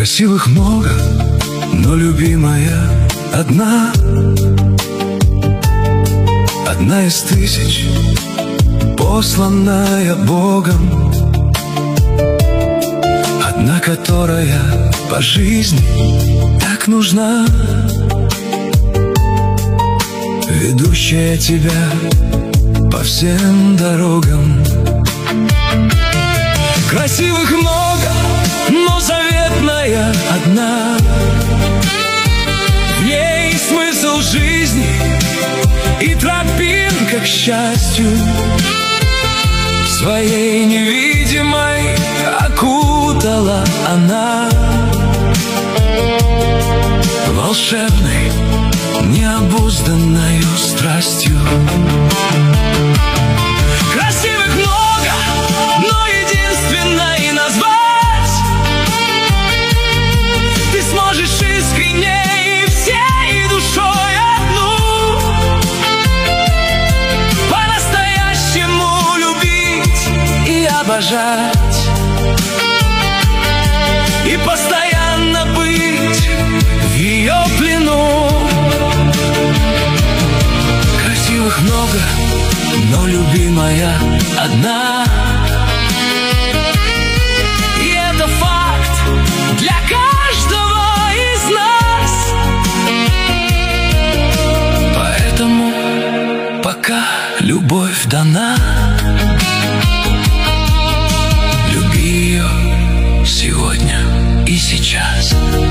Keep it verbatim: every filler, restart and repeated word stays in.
Красивых много, но любимая одна. Одна из тысяч, посланная Богом. Одна, которая по жизни так нужна, ведущая тебя по всем дорогам. Красивых много, но заветная одна. В ней смысл жизни и тропинка к счастью. Своей невидимой окутала она волшебной, необузданною страстью. Красивых много, но единственной назвать ты сможешь искренней, всей душой одну. По-настоящему любить и обожать, и постоянно быть в ее плену. Красивых много, но любимая одна. И это факт для каждого из нас. Поэтому пока любовь дана, люби ее сегодня и сейчас.